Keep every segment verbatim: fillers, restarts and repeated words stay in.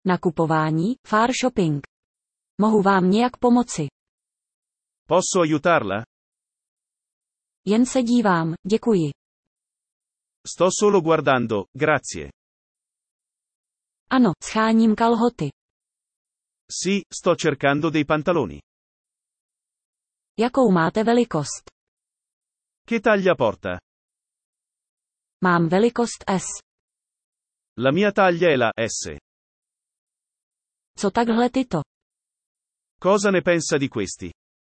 Nakupování, far shopping. Mohu vám nějak pomoci? Posso aiutarla? Jen se dívám, děkuji. Sto solo guardando, grazie. Ano, scháním kalhoty. Sì, sto cercando dei pantaloni. Jakou máte velikost? Che taglia porta? Mám velikost S. La mia taglia è la S. Co takhle tyto? Cosa ne pensa di questi?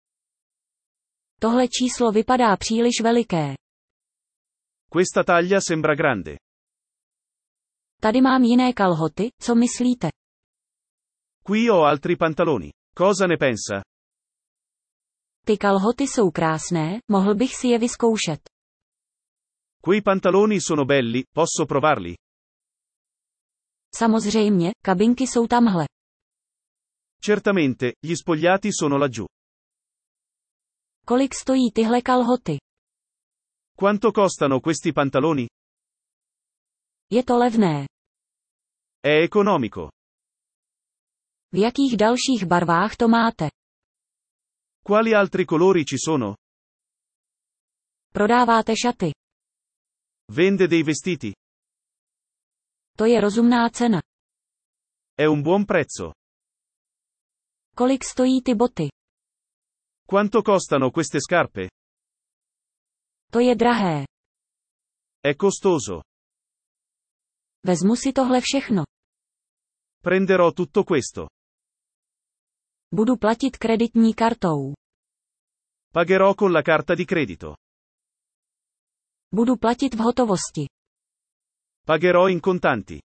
Tohle číslo vypadá příliš veliké. Questa taglia sembra grande. Tady mám jiné kalhoty, co myslíte? Qui ho altri pantaloni. Cosa ne pensa? Ty kalhoty jsou krásné, mohl bych si je vyzkoušet. Quei pantaloni sono belli, posso provarli? Samozřejmě, kabinky jsou tamhle. Certamente, gli spogliati sono laggiù. Kolik stojí tyhle kalhoty? Quanto costano questi pantaloni? Je to levné. È economico. V jakých dalších barvách to máte? Quali altri colori ci sono? Prodáváte šaty. Vende dei vestiti? To je rozumná cena. È un buon prezzo. Kolik stojí ty boty? Quanto costano queste scarpe? To je drahé. È costoso. Vezmu si tohle všechno. Prenderò tutto questo. Budu platit kreditní kartou. Pagherò con la carta di credito. Budu platit v hotovosti. Pagherò in contanti.